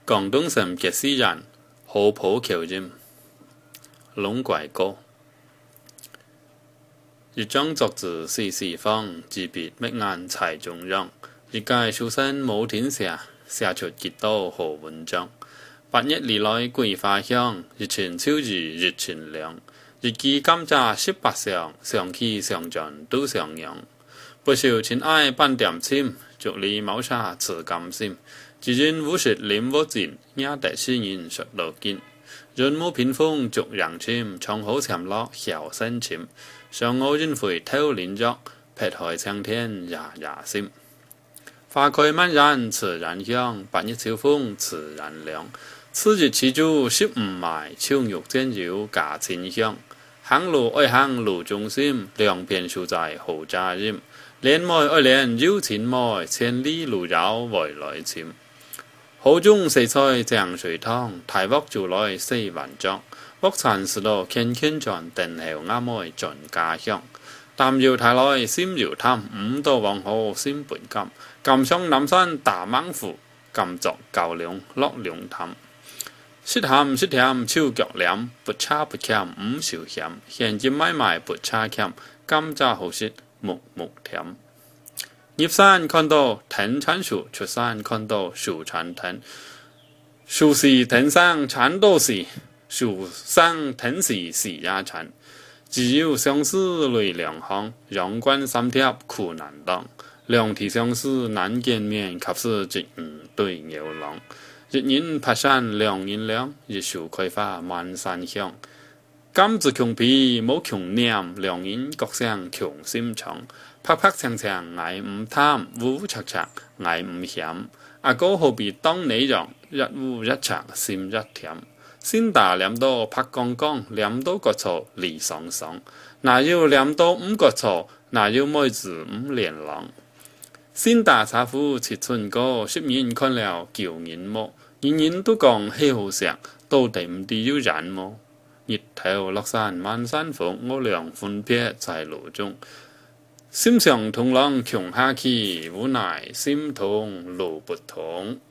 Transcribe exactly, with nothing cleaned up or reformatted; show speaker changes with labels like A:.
A: 廣東省傑西人好普橋尖龍鬼歌，一張作字四四方，字別墨眼齊中央。一介書生冇天寫，寫出幾多好文章。八月里來桂花香，一群秋雨日晴涼。一枝甘蔗十八香，上氣上盡都上揚。不少親愛半點心，竹裏冇沙似甘心。只因無食啉無盡，也得是人說到見。人無屏風逐人침窗口潛落小聲침上偶人會偷林作，撇開青天呀呀心。花開滿然自然香，八月秋風自然涼。此日起主十五賣，秋玉煎油加清香。行路愛行路中心，兩邊書在後家人。連愛愛連有情愛，千里路繞外來침好中四菜醬水湯，大鑊做來四萬張。鑊殘時到傾傾轉，定後啱愛盡家鄉。淡搖太來心搖貪，五道黃河心本金。金上南山大猛虎，金作高粱落龍潭。食鹹食甜手腳黏，不差不欠五少險。現金買賣不差欠，甘蔗好食木木甜。入山看到藤纏樹，出山看到樹纏藤。樹是藤上纏到時，樹上藤是時也纏。只有相思淚兩行，陽關三貼苦難當。兩地相思難見面，及時直五對牛郎。一人爬山兩人涼，一樹開花滿山香。甘子窮皮冇窮念，兩人各相窮心腸。拍拍長長愛唔貪，烏烏拆拆愛唔險。阿哥好比當你讓，一烏一拆心一甜。先打兩刀拍光光，兩刀個錯離爽爽。哪有兩刀五個錯，哪有妹子五連郎。先打茶壺切春歌，十人看了叫人摸。人人都講喜好食，到底唔知要人麼？日頭落山漫山風，我倆分別在路中。心上同郎窮下去，無奈心痛路不通。